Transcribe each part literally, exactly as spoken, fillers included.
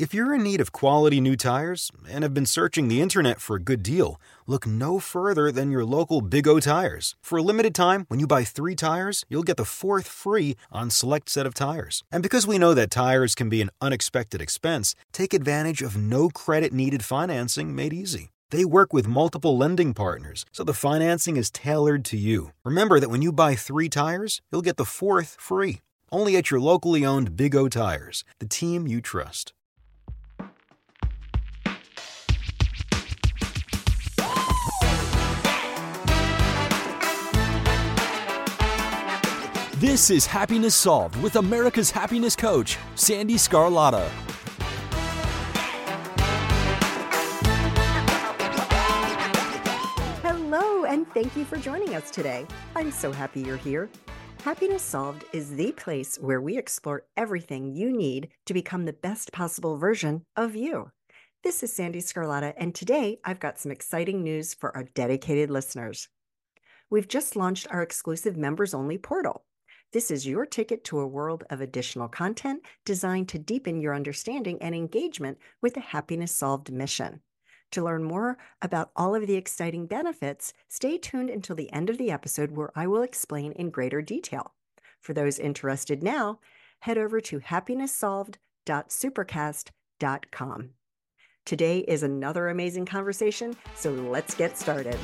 If you're in need of quality new tires and have been searching the internet for a good deal, look no further than your local Big O Tires. For a limited time, when you buy three tires, you'll get the fourth free on select set of tires. And because we know that tires can be an unexpected expense, take advantage of no credit needed financing made easy. They work with multiple lending partners, so the financing is tailored to you. Remember that when you buy three tires, you'll get the fourth free. Only at your locally owned Big O Tires, the team you trust. This is Happiness Solved with America's happiness coach, Sandy Scarlatta. Hello, and thank you for joining us today. I'm so happy you're here. Happiness Solved is the place where we explore everything you need to become the best possible version of you. This is Sandy Scarlatta, and today I've got some exciting news for our dedicated listeners. We've just launched our exclusive members-only portal. This is your ticket to a world of additional content designed to deepen your understanding and engagement with the Happiness Solved mission. To learn more about all of the exciting benefits, stay tuned until the end of the episode where I will explain in greater detail. For those interested now, head over to happiness solved dot supercast dot com. Today is another amazing conversation, so let's get started.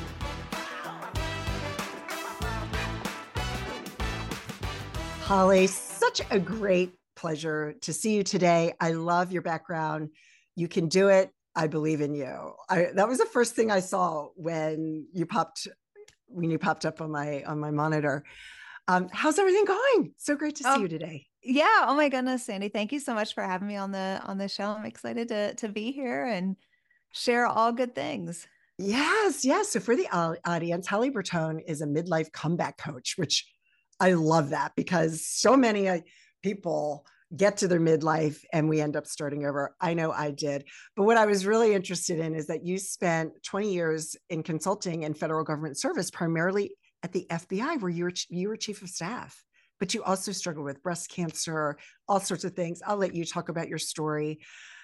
Holly, such a great pleasure to see you today. I love your background. You can do it. I believe in you. I, that was the first thing I saw when you popped when you popped up on my on my monitor. Um, how's everything going? So great to see oh, you today. Yeah. Oh my goodness, Sandy. Thank you so much for having me on the on the show. I'm excited to to be here and share all good things. Yes, yes. So for the audience, Holly Bertone is a midlife comeback coach, which I love that because so many uh, people get to their midlife and we end up starting over. I know I did. But what I was really interested in is that you spent twenty years in consulting and federal government service, primarily at the F B I, where you were, you were chief of staff. But you also struggled with breast cancer, all sorts of things. I'll let you talk about your story.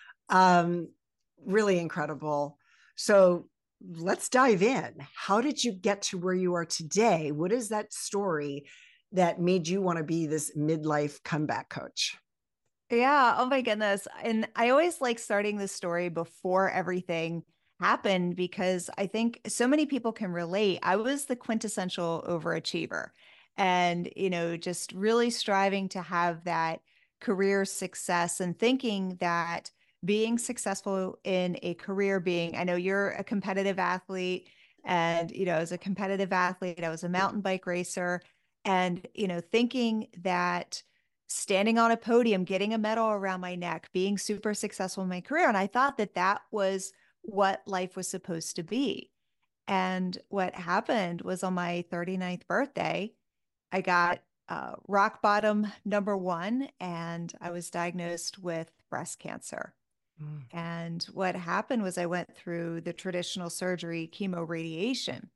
Um, really incredible. So let's dive in. How did you get to where you are today? What is that story that made you want to be this midlife comeback coach? Yeah. Oh my goodness. And I always like starting the story before everything happened because I think so many people can relate. I was the quintessential overachiever and, you know, just really striving to have that career success and thinking that being successful in a career being, I know you're a competitive athlete and, you know, as a competitive athlete, I was a mountain bike racer. And, you know, thinking that standing on a podium, getting a medal around my neck, being super successful in my career. And I thought that that was what life was supposed to be. And what happened was on my thirty-ninth birthday, I got uh, rock bottom number one, and I was diagnosed with breast cancer. Mm. And what happened was I went through the traditional surgery, chemo radiation,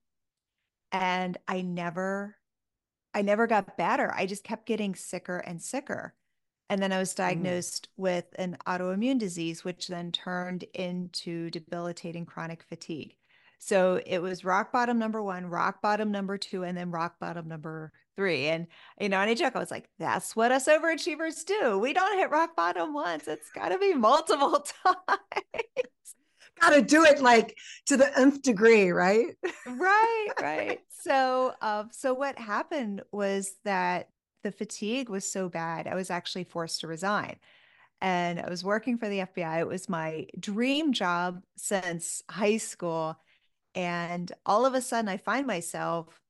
and I never I never got better. I just kept getting sicker and sicker. And then I was diagnosed mm. with an autoimmune disease, which then turned into debilitating chronic fatigue. So it was rock bottom number one, rock bottom number two, and then rock bottom number three. And, you know, and I joke, I was like, that's what us overachievers do. We don't hit rock bottom once. It's got to be multiple times. Got to do it like to the nth degree, right? Right, right. So, um, so what happened was that the fatigue was so bad, I was actually forced to resign. And I was working for the F B I. It was my dream job since high school. And all of a sudden, I find myself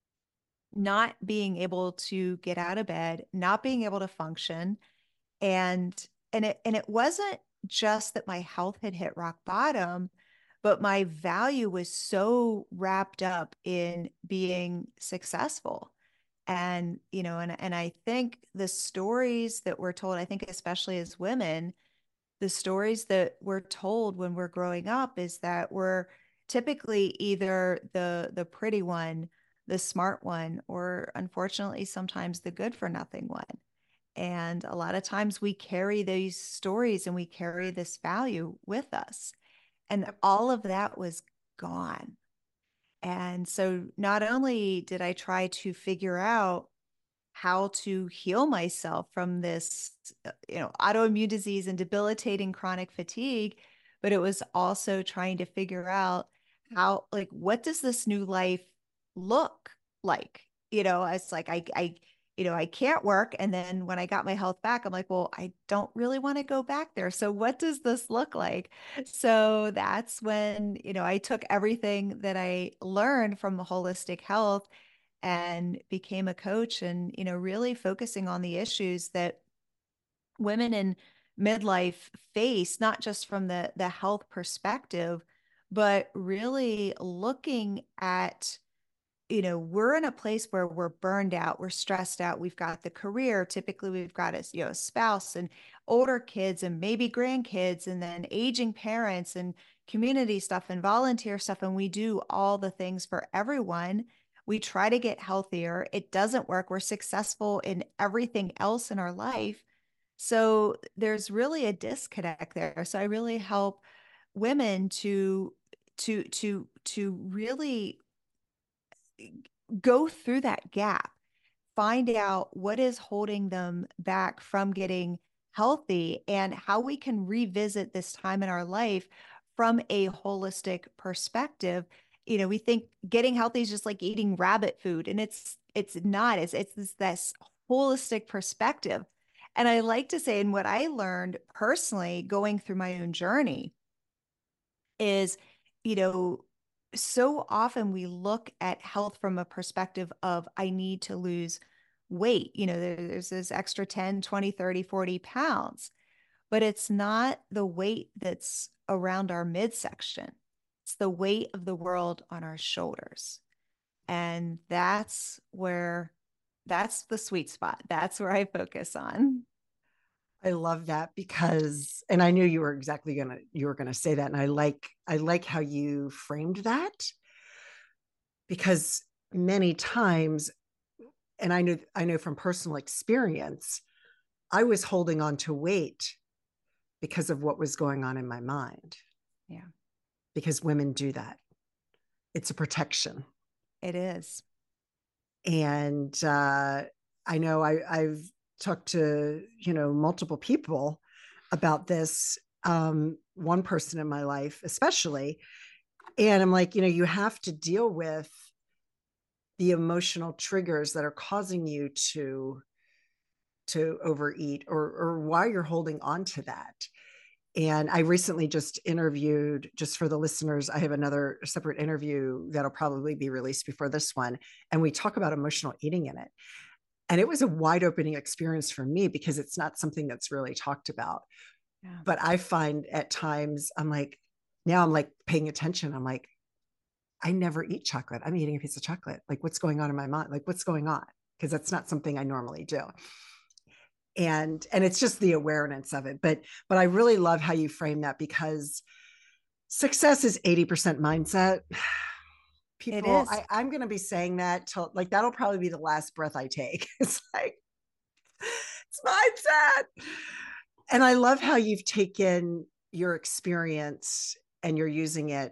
not being able to get out of bed, not being able to function. And and it and it wasn't just that my health had hit rock bottom, but my value was so wrapped up in being successful. And, you know, and, and I think the stories that we're told, I think especially as women, the stories that we're told when we're growing up is that we're typically either the the pretty one, the smart one, or unfortunately sometimes the good for nothing one. And a lot of times we carry these stories and we carry this value with us. And all of that was gone. And so not only did I try to figure out how to heal myself from this, uh, you know, autoimmune disease and debilitating chronic fatigue, but it was also trying to figure out how, like, what does this new life look like? You know, it's like I, I, you know, I can't work. And then when I got my health back, I'm like, well, I don't really want to go back there. So what does this look like? So that's when, you know, I took everything that I learned from holistic health and became a coach, and, you know, really focusing on the issues that women in midlife face, not just from the the health perspective, but really looking at, you know, we're in a place where we're burned out, we're stressed out, we've got the career, typically we've got a, you know, a spouse and older kids and maybe grandkids, and then aging parents and community stuff and volunteer stuff, and we do all the things for everyone. We try to get healthier, it doesn't work, we're successful in everything else in our life. So there's really a disconnect there. So I really help women to to to to really go through that gap, find out what is holding them back from getting healthy, and how we can revisit this time in our life from a holistic perspective. You know, we think getting healthy is just like eating rabbit food, and it's it's not. It's it's this, this holistic perspective. And I like to say, and what I learned personally going through my own journey is, you know, so often we look at health from a perspective of, I need to lose weight. You know, there, there's this extra ten, twenty, thirty, forty pounds, but it's not the weight that's around our midsection. It's the weight of the world on our shoulders. And that's where, that's the sweet spot. That's where I focus on. I love that because, and I knew you were exactly going to, you were going to say that. And I like, I like how you framed that, because many times, and I know, I know from personal experience, I was holding on to weight because of what was going on in my mind. Yeah. Because women do that. It's a protection. It is. And uh, I know I, I've talked to, you know, multiple people about this. Um, one person in my life, especially. And I'm like, you know, you have to deal with the emotional triggers that are causing you to, to overeat, or, or why you're holding on to that. And I recently just interviewed, just for the listeners, I have another separate interview that'll probably be released before this one. And we talk about emotional eating in it. And it was a wide opening experience for me because it's not something that's really talked about. Yeah. But I find at times, I'm like, now I'm like paying attention. I'm like, I never eat chocolate. I'm eating a piece of chocolate. Like, what's going on in my mind? Like, what's going on? Because that's not something I normally do. And, and it's just the awareness of it. But, but I really love how you frame that, because success is eighty percent mindset. People, I, I'm going to be saying that till, like, that'll probably be the last breath I take. It's like, it's mindset. And I love how you've taken your experience and you're using it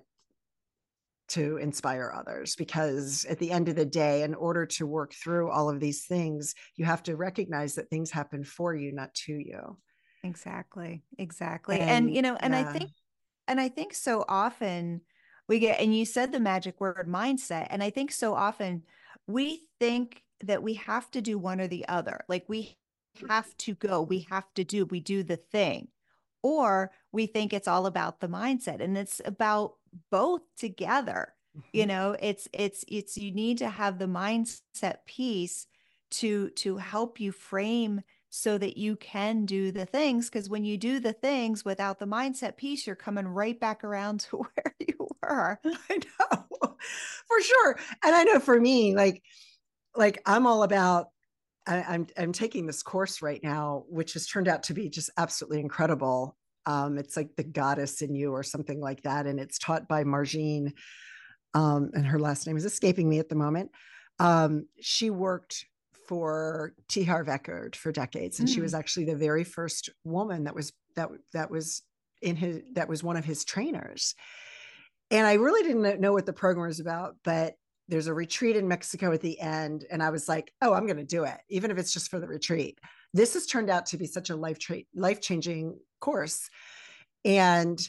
to inspire others, because at the end of the day, in order to work through all of these things, you have to recognize that things happen for you, not to you. Exactly. Exactly. And, And you know, and yeah. I think, and I think so often we get, and you said the magic word mindset. And I think so often we think that we have to do one or the other. Like, we have to go, we have to do, we do the thing, or we think it's all about the mindset, and it's about both together. Mm-hmm. You know, it's, it's, it's, you need to have the mindset piece to, to help you frame so that you can do the things. Because when you do the things without the mindset piece, you're coming right back around to where you were. I know, for sure. And I know for me, like, like I'm all about, I, I'm, I'm taking this course right now, which has turned out to be just absolutely incredible. Um, it's like The Goddess in You or something like that. And it's taught by Margine. Um, and her last name is escaping me at the moment. Um, she worked for T. Harv Eker for decades. And mm. she was actually the very first woman that was, that, that was in his, that was one of his trainers. And I really didn't know what the program was about, but there's a retreat in Mexico at the end. And I was like, oh, I'm going to do it, even if it's just for the retreat. This has turned out to be such a life tra- life-changing course. And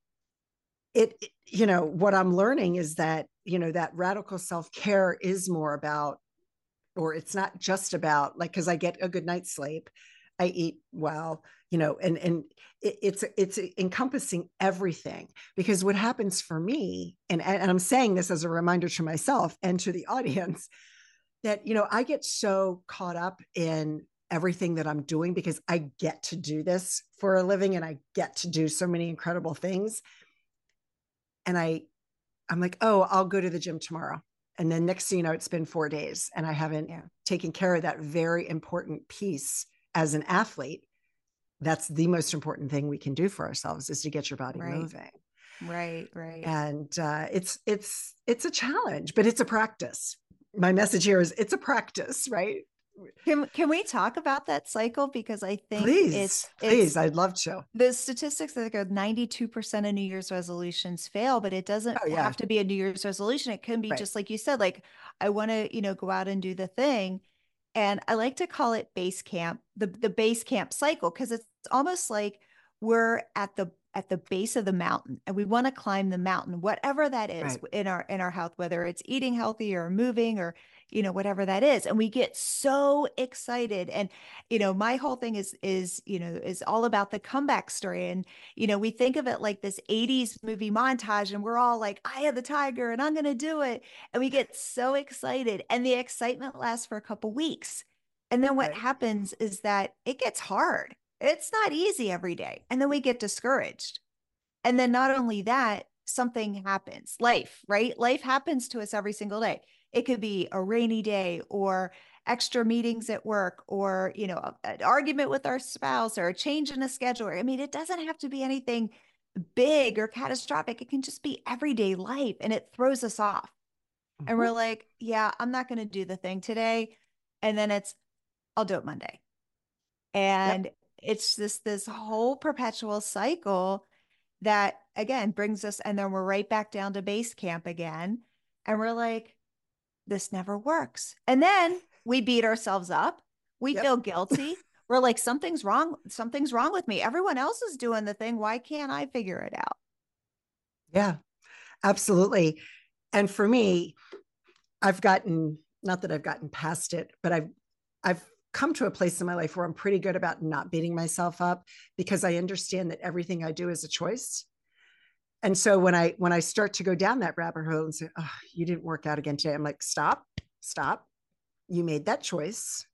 it, you know, what I'm learning is that, you know, that radical self-care is more about, or it's not just about like, cause I get a good night's sleep, I eat well, you know, and, and it, it's, it's encompassing everything. Because what happens for me, and, and I'm saying this as a reminder to myself and to the audience, that, you know, I get so caught up in everything that I'm doing because I get to do this for a living and I get to do so many incredible things. And I, I'm like, oh, I'll go to the gym tomorrow. And then next thing you know, it's been four days and I haven't yeah. taken care of that very important piece as an athlete. That's the most important thing we can do for ourselves, is to get your body right. moving. Right, right. And uh, it's, it's, it's a challenge, but it's a practice. My message here is it's a practice, right? Can, can we talk about that cycle? Because I think please, it's, please, it's, I'd love to. The statistics that go ninety-two percent of New Year's resolutions fail, but it doesn't oh, yeah. have to be a New Year's resolution. It can be right. just like you said, like, I want to, you know, go out and do the thing. And I like to call it base camp, the, the base camp cycle, because it's almost like we're at the at the base of the mountain and we want to climb the mountain, whatever that is right. in our in our health, whether it's eating healthy or moving or, you know, whatever that is. And we get so excited. And, you know, my whole thing is, is, you know, is all about the comeback story. And, you know, we think of it like this eighties movie montage and we're all like, I have the tiger and I'm going to do it. And we get so excited and the excitement lasts for a couple weeks. And then what right. happens is that it gets hard. It's not easy every day. And then we get discouraged. And then not only that, something happens. Life, right? Life happens to us every single day. It could be a rainy day or extra meetings at work or, you know, an argument with our spouse or a change in a schedule. I mean, it doesn't have to be anything big or catastrophic. It can just be everyday life and it throws us off. Mm-hmm. And we're like, yeah, I'm not going to do the thing today. And then it's, I'll do it Monday. And yep. it's this, this whole perpetual cycle that again brings us, and then we're right back down to base camp again. And we're like, this never works. And then we beat ourselves up. We yep. feel guilty. We're like, something's wrong. Something's wrong with me. Everyone else is doing the thing. Why can't I figure it out? Yeah, absolutely. And for me, I've gotten, not that I've gotten past it, but I've, I've come to a place in my life where I'm pretty good about not beating myself up because I understand that everything I do is a choice. And so when I, when I start to go down that rabbit hole and say, oh, you didn't work out again today, I'm like, stop, stop. You made that choice.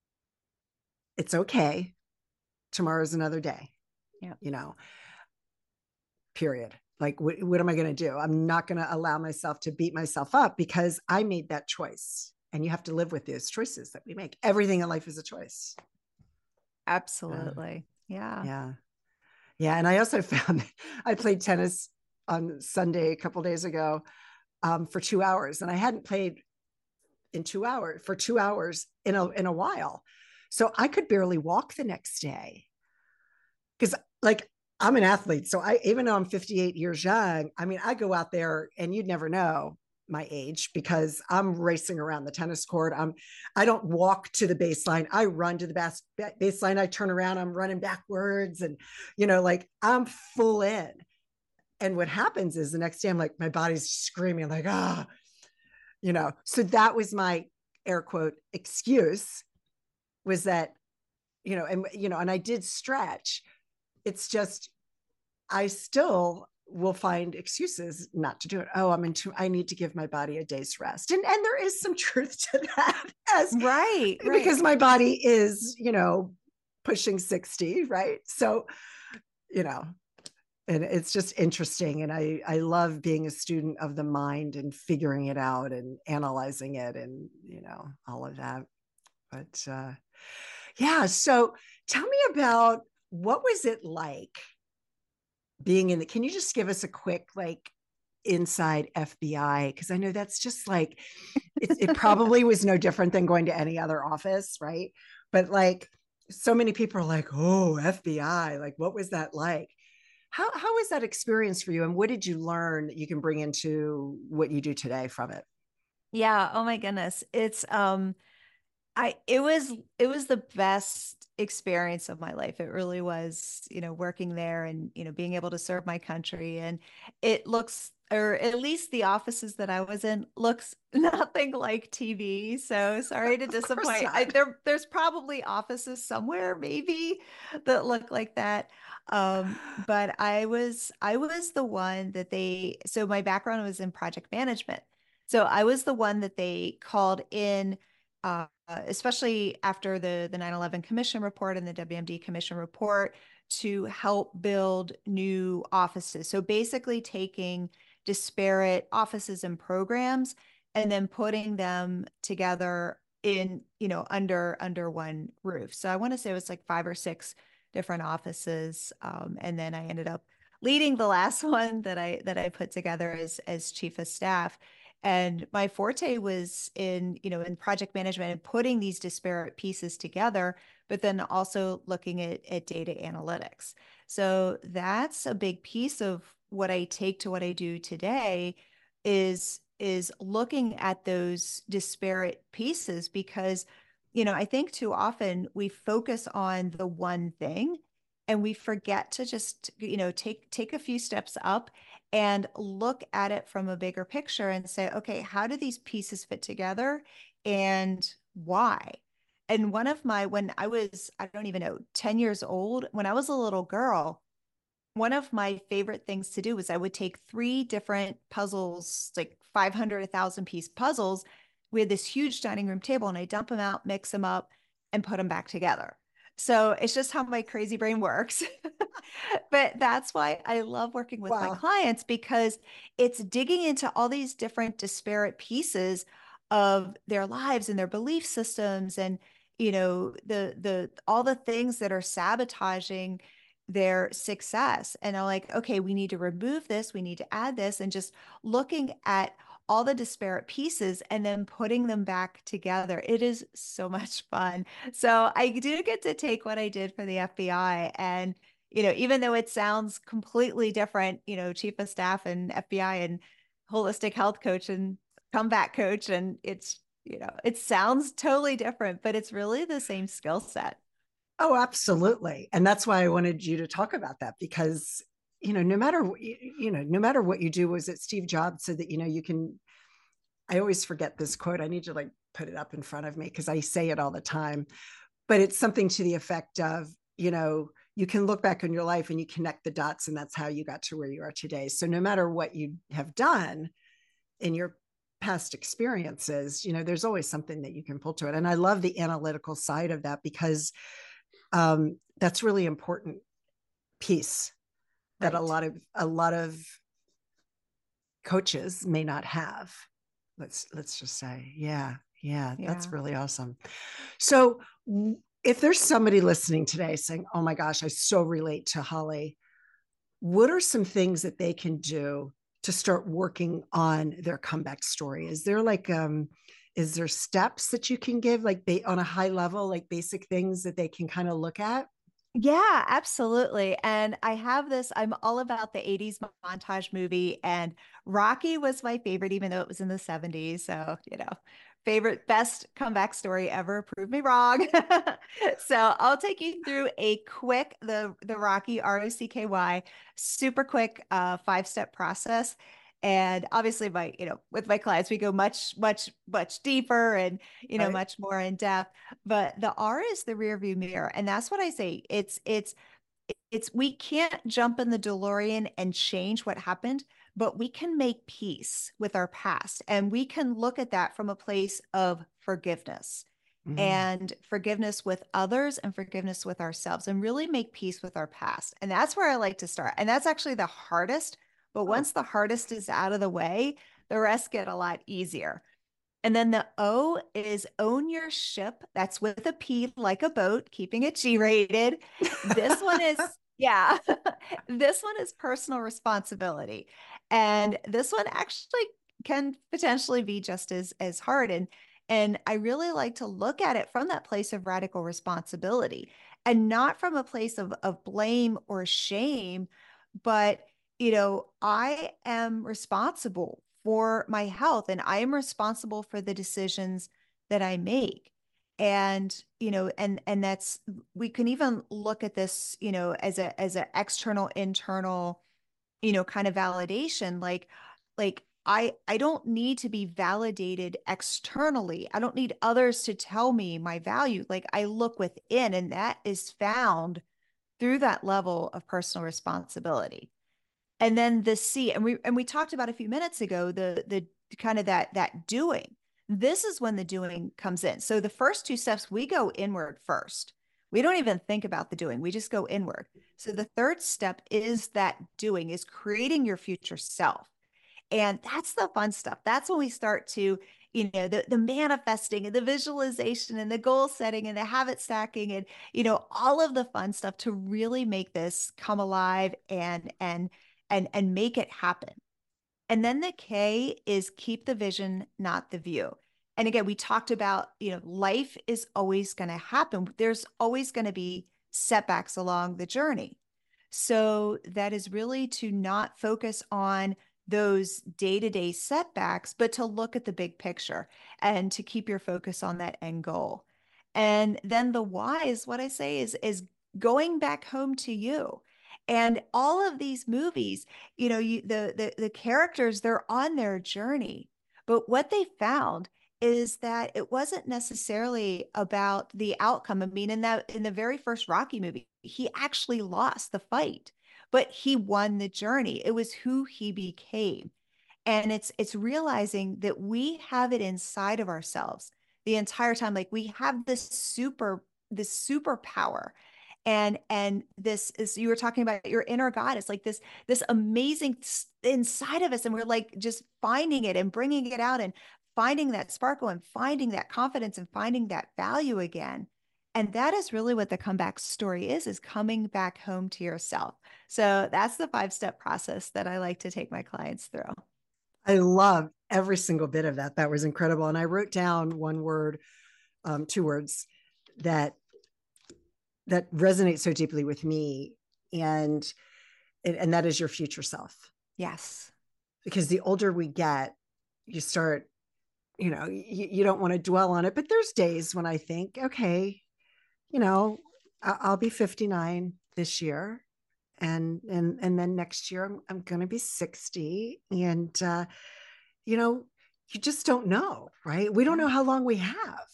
It's okay. Tomorrow's another day. Yeah. You know, period. Like, what, what am I going to do? I'm not going to allow myself to beat myself up because I made that choice. And you have to live with those choices that we make. Everything in life is a choice. Absolutely. Uh, yeah. Yeah. Yeah. And I also found that I played tennis on Sunday a couple of days ago um, for two hours. And I hadn't played in two hours for two hours in a, in a while. So I could barely walk the next day. Because like I'm an athlete. So I, even though I'm fifty-eight years young, I mean, I go out there and you'd never know my age because I'm racing around the tennis court. I'm, I don't walk to the baseline. I run to the bas- baseline. I turn around, I'm running backwards and, you know, like I'm full in. And what happens is the next day I'm like, my body's screaming like, ah, you know, so that was my air quote excuse was that, you know, and, you know, and I did stretch. It's just, I still will find excuses not to do it. Oh, I'm into, I need to give my body a day's rest. And, and there is some truth to that as right, because right. my body is, you know, pushing sixty. Right. So, you know, and it's just interesting. And I, I love being a student of the mind and figuring it out and analyzing it and, you know, all of that. But, uh, yeah. So tell me about, what was it like being in the, can you just give us a quick, like inside F B I? Because I know that's just like, it, it probably was no different than going to any other office, right? But like, so many people are like, oh, F B I, like, what was that like? How, how was that experience for you? And what did you learn that you can bring into what you do today from it? Yeah. Oh my goodness. It's, um, I, it was, it was the best experience of my life. It really was, you know, working there and, you know, being able to serve my country. And it looks, or at least the offices that I was in looks nothing like T V. So sorry to Of course disappoint. I, not. there, there's probably offices somewhere maybe that look like that. Um, but I was, I was the one that they, so my background was in project management. So I was the one that they called in, uh, especially after the the nine eleven Commission report and the W M D Commission report, to help build new offices. So basically taking disparate offices and programs and then putting them together in, you know, under under one roof. So I want to say it was like five or six different offices. Um, and then I ended up leading the last one that I that I put together as as chief of staff. And my forte was in, you know, in project management and putting these disparate pieces together, but then also looking at, at data analytics. So that's a big piece of what I take to what I do today is, is looking at those disparate pieces because, you know, I think too often we focus on the one thing and we forget to just, you know, take take a few steps up and look at it from a bigger picture and say, okay, how do these pieces fit together and why? And one of my, when I was, I don't even know, ten years old, when I was a little girl, one of my favorite things to do was I would take three different puzzles, like five hundred, one thousand piece puzzles. We had this huge dining room table and I dump them out, mix them up, and put them back together. So it's just how my crazy brain works. But that's why I love working with my Wow. clients because it's digging into all these different disparate pieces of their lives and their belief systems and you know the the all the things that are sabotaging their success. And I'm like, okay, we need to remove this, we need to add this, and just looking at all the disparate pieces and then putting them back together. It is so much fun. So I do get to take what I did for the F B I and, you know, even though it sounds completely different, you know, chief of staff and F B I and holistic health coach and comeback coach, and it's, you know, it sounds totally different, but it's really the same skill set. Oh, absolutely. And that's why I wanted you to talk about that because, you know, no matter, you know, no matter what you do, was it Steve Jobs said that, you know, you can, I always forget this quote. I need to like put it up in front of me because I say it all the time, but it's something to the effect of, you know, you can look back on your life and you connect the dots and that's how you got to where you are today. So no matter what you have done in your past experiences, you know, there's always something that you can pull to it. And I love the analytical side of that because um, that's really important piece that right. a lot of a lot of coaches may not have. Let's let's just say, yeah, yeah, yeah, that's really awesome. So if there's somebody listening today saying, oh my gosh, I so relate to Holly, what are some things that they can do to start working on their comeback story? Is there like, um, is there steps that you can give like ba- on a high level, like basic things that they can kind of look at? Yeah, absolutely. And I have this, I'm all about the eighties montage movie, and Rocky was my favorite, even though it was in the seventies. So, you know, favorite, best comeback story ever. Prove me wrong. So I'll take you through a quick, the, the Rocky, R O C K Y, super quick uh, five-step process. And obviously my, you know, with my clients, we go much, much, much deeper and, you know, right. much more in depth, but the R is the rear view mirror. And that's what I say. It's, it's, it's, we can't jump in the DeLorean and change what happened, but we can make peace with our past. And we can look at that from a place of forgiveness mm-hmm. and forgiveness with others and forgiveness with ourselves and really make peace with our past. And that's where I like to start. And that's actually the hardest. But once the hardest is out of the way, the rest get a lot easier. And then the O is own your ship. That's with a P like a boat, keeping it G-rated. This one is Yeah. This one is personal responsibility. And this one actually can potentially be just as as hard. And and I really like to look at it from that place of radical responsibility and not from a place of of blame or shame, but you know, I am responsible for my health and I am responsible for the decisions that I make. And you know, and and that's, we can even look at this, you know, as a as an external internal, you know, kind of validation. like like I I don't need to be validated externally. I don't need others to tell me my value. Like I look within, and that is found through that level of personal responsibility. And then the C, and we and we talked about a few minutes ago, the the kind of that that doing. This is when the doing comes in. So the first two steps, we go inward first. We don't even think about the doing. We just go inward. So the third step is that doing, is creating your future self. And that's the fun stuff. That's when we start to, you know, the, the manifesting and the visualization and the goal setting and the habit stacking and, you know, all of the fun stuff to really make this come alive and, and, and, and make it happen. And then the K is keep the vision, not the view. And again, we talked about, you know, life is always going to happen. There's always going to be setbacks along the journey. So that is really to not focus on those day-to-day setbacks, but to look at the big picture and to keep your focus on that end goal. And then the why is what I say is, is going back home to you. And all of these movies, you know, you, the, the, the characters, they're on their journey. But what they found is that it wasn't necessarily about the outcome. I mean, in that, in the very first Rocky movie, he actually lost the fight, but he won the journey. It was who he became. And it's it's realizing that we have it inside of ourselves the entire time. Like we have this super, this superpower. And and this is, you were talking about your inner God. It's like this this amazing inside of us, and we're like just finding it and bringing it out and finding that sparkle and finding that confidence and finding that value again. And that is really what the comeback story is, is coming back home to yourself. So that's the five-step process that I like to take my clients through. I love every single bit of that. That was incredible. And I wrote down one word, um, two words that that resonate so deeply with me. And, and that is your future self. Yes. Because the older we get, you start, you know, you, you don't want to dwell on it, but there's days when I think, okay, you know, I'll be fifty-nine this year. And, and, and then next year I'm, I'm going to be sixty. And, uh, you know, you just don't know, right? We don't know how long we have.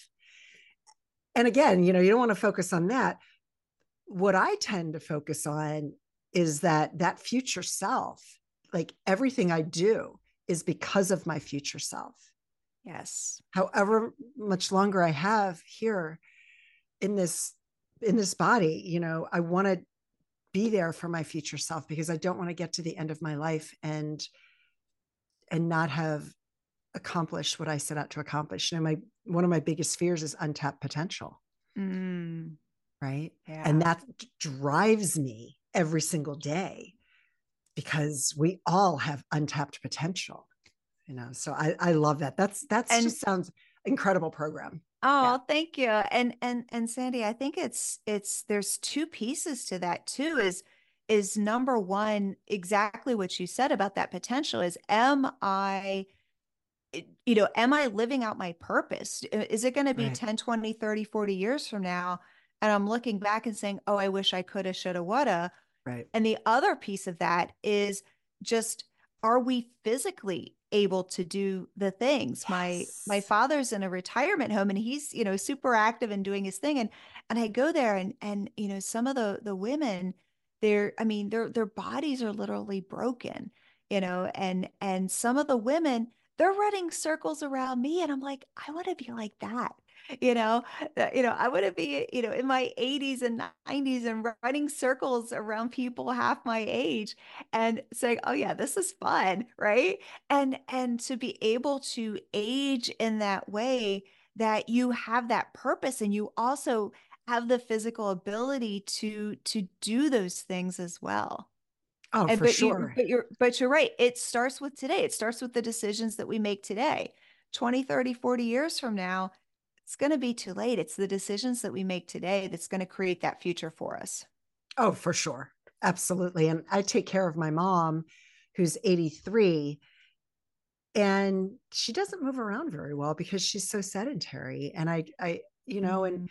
And again, you know, you don't want to focus on that. What I tend to focus on is that that future self, like everything I do is because of my future self. Yes. However much longer I have here in this, in this body, you know, I want to be there for my future self, because I don't want to get to the end of my life and, and not have accomplished what I set out to accomplish. You know, my, one of my biggest fears is untapped potential. Mm. Right. Yeah. And that drives me every single day, because we all have untapped potential, you know? So I, I love that. That's, that's and, just sounds incredible program. Oh, yeah. Thank you. And, and, and Sandy, I think it's, it's, there's two pieces to that too, is, is number one, exactly what you said about that potential is, am I, you know, am I living out my purpose? Is it going to be right. ten, twenty, thirty, forty years from now? And I'm looking back and saying, oh, I wish I coulda, shoulda, woulda. Right. And the other piece of that is just, are we physically able to do the things? Yes. My, my father's in a retirement home and he's, you know, super active and doing his thing. And, and I go there and, and, you know, some of the, the women, they're, I mean, their, their bodies are literally broken, you know, and, and some of the women, they're running circles around me. And I'm like, I want to be like that. You know, you know, I want to be, you know, in my eighties and nineties and running circles around people half my age and saying, oh yeah, this is fun. Right. And, and to be able to age in that way, that you have that purpose, and you also have the physical ability to to do those things as well. Oh, and for but sure. You, but you're but you're right. It starts with today. It starts with the decisions that we make today. twenty, thirty, forty years from now, it's going to be too late. It's the decisions that we make today that's going to create that future for us. Oh, for sure. Absolutely. And I take care of my mom, who's eighty-three, and she doesn't move around very well because she's so sedentary. And I, I, you know, mm-hmm. and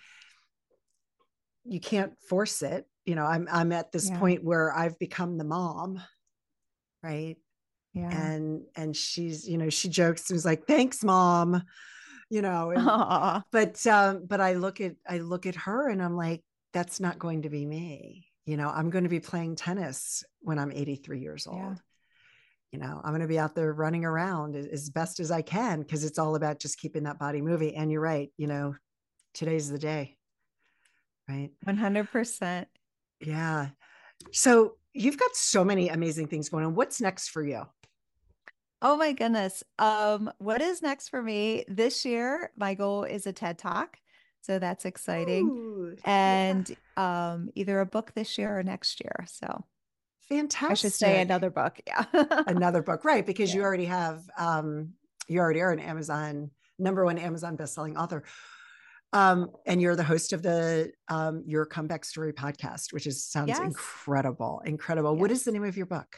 you can't force it. You know, I'm, I'm at this yeah. point where I've become the mom. Right. Yeah. And, and she's, you know, she jokes, was like, thanks, mom, you know, and, but, um, but I look at, I look at her and I'm like, that's not going to be me. You know, I'm going to be playing tennis when I'm eighty-three years old. Yeah. You know, I'm going to be out there running around as best as I can, because it's all about just keeping that body moving. And you're right. You know, today's the day. Right. one hundred percent. Yeah. So you've got so many amazing things going on. What's next for you? Oh my goodness. Um, what is next for me this year? My goal is a TED Talk. So that's exciting. Ooh, and yeah. um, either a book this year or next year. So fantastic. I should say another book. Yeah. Another book. Right. Because yeah. you already have, um, you already are an Amazon, number one Amazon bestselling author. Um, and you're the host of the um, Your Comeback Story podcast, which is sounds yes. incredible. Incredible. Yes. What is the name of your book?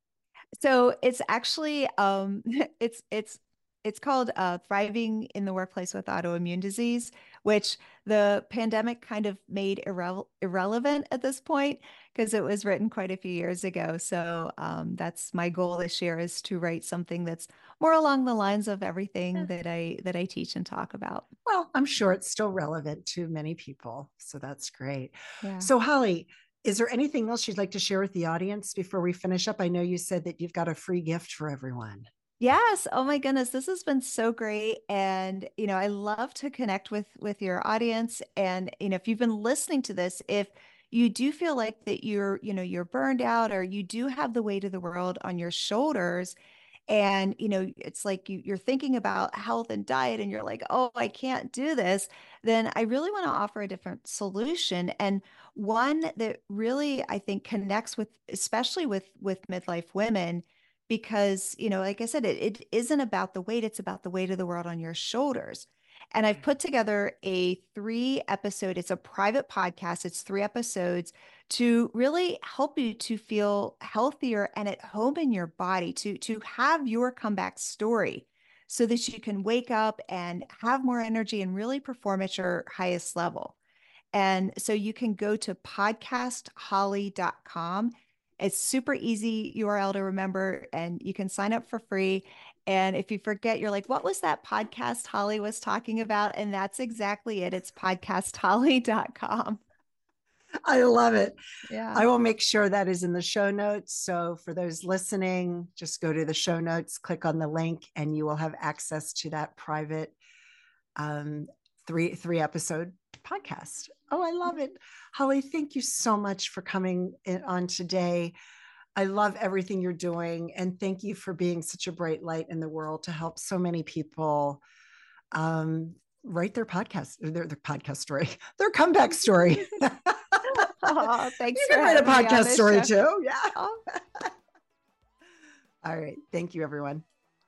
So it's actually, um, it's, it's, It's called uh, Thriving in the Workplace with Autoimmune Disease, which the pandemic kind of made irre- irrelevant at this point because it was written quite a few years ago. So um, that's my goal this year, is to write something that's more along the lines of everything that I that I teach and talk about. Well, I'm sure it's still relevant to many people. So that's great. Yeah. So Holly, is there anything else you'd like to share with the audience before we finish up? I know you said that you've got a free gift for everyone. Yes. Oh my goodness. This has been so great. And, you know, I love to connect with, with your audience. And, you know, if you've been listening to this, if you do feel like that you're, you know, you're burned out, or you do have the weight of the world on your shoulders, and, you know, it's like you, you're thinking about health and diet and you're like, oh, I can't do this, then I really want to offer a different solution. And one that really, I think, connects with, especially with, with midlife women, because, you know, like I said, it, it isn't about the weight, it's about the weight of the world on your shoulders. And I've put together a three episode, it's a private podcast, it's three episodes to really help you to feel healthier and at home in your body, to, to have your comeback story so that you can wake up and have more energy and really perform at your highest level. And so you can go to podcast holly dot com. It's super easy U R L to remember, and you can sign up for free. And if you forget, you're like, what was that podcast Holly was talking about? And that's exactly it. It's podcast holly dot com. I love it. Yeah. I will make sure that is in the show notes. So for those listening, just go to the show notes, click on the link, and you will have access to that private um, three, three episode podcast. Oh, I love it. Holly, thank you so much for coming in on today. I love everything you're doing. And thank you for being such a bright light in the world to help so many people um, write their podcast, their, their podcast story, their comeback story. Oh, thanks. You can write a podcast story show. too. Yeah. Oh. All right. Thank you, everyone.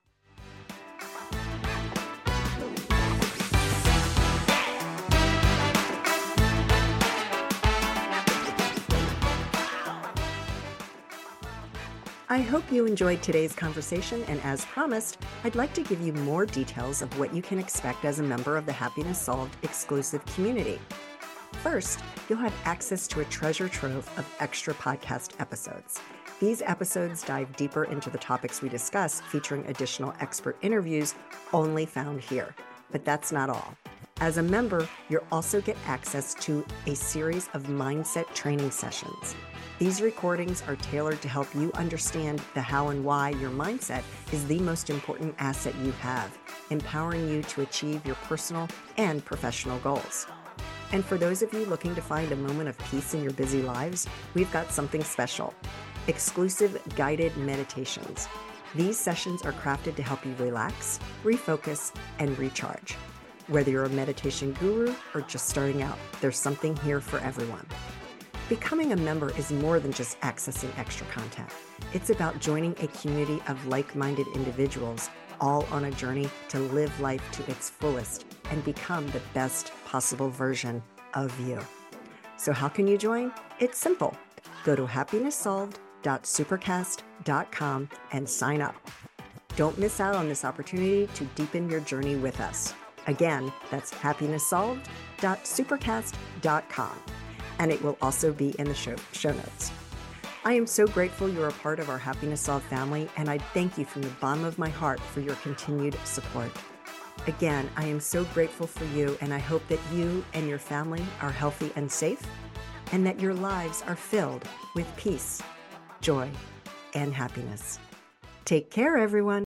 I hope you enjoyed today's conversation, and as promised, I'd like to give you more details of what you can expect as a member of the Happiness Solved exclusive community. First, you'll have access to a treasure trove of extra podcast episodes. These episodes dive deeper into the topics we discuss, featuring additional expert interviews only found here. But that's not all. As a member, you'll also get access to a series of mindset training sessions. These recordings are tailored to help you understand the how and why your mindset is the most important asset you have, empowering you to achieve your personal and professional goals. And for those of you looking to find a moment of peace in your busy lives, we've got something special: exclusive guided meditations. These sessions are crafted to help you relax, refocus, and recharge. Whether you're a meditation guru or just starting out, there's something here for everyone. Becoming a member is more than just accessing extra content. It's about joining a community of like-minded individuals, all on a journey to live life to its fullest and become the best possible version of you. So how can you join? It's simple. Go to happiness solved dot supercast dot com and sign up. Don't miss out on this opportunity to deepen your journey with us. Again, that's happiness solved dot supercast dot com, and it will also be in the show, show notes. I am so grateful you're a part of our Happiness Solved family, and I thank you from the bottom of my heart for your continued support. Again, I am so grateful for you, and I hope that you and your family are healthy and safe, and that your lives are filled with peace, joy, and happiness. Take care, everyone.